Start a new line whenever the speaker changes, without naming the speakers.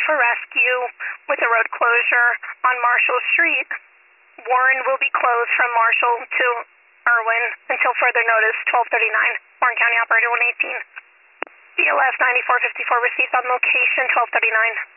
for rescue with a road closure on Marshall Street. Warren will be closed from Marshall to Irwin until further notice, 12:39. Warren County Operator 118. BLS 9454 received on location, 12:39.